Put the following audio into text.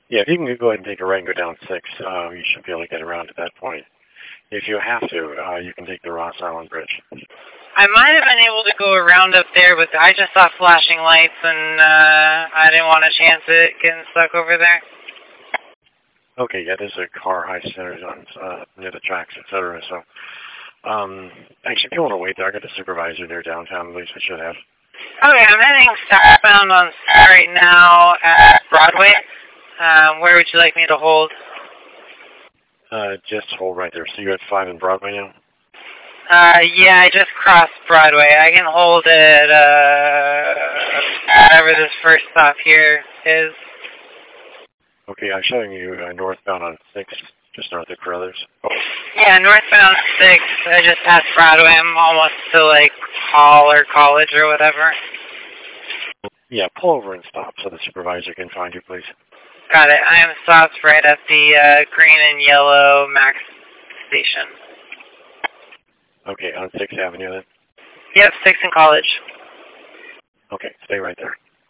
Yeah, if you can go ahead and take a right and go down 6, you should be able to get around at that point. If you have to, you can take the Ross Island Bridge. I might have been able to go around up there, but I just saw flashing lights, and I didn't want to chance it getting stuck over there. Okay, yeah, there's a car high centers on near the tracks, etc. So, actually, if you want to wait there, I got the supervisor there downtown. At least I should have. Okay, I'm heading southbound on right now at Broadway. Where would you like me to hold? Just hold right there. So you're at 5 in Broadway now? Yeah, I just crossed Broadway. I can hold it, whatever this first stop here is. Okay, I'm showing you northbound on 6, just north of Carruthers. Oh. Yeah, northbound 6. I just passed Broadway. I'm almost to, like, Hall or College or whatever. Yeah, pull over and stop so the supervisor can find you, please. Got it. I am stopped right at the green and yellow Max station. Okay, on 6th Avenue then? Yep, 6th and College. Okay, stay right there.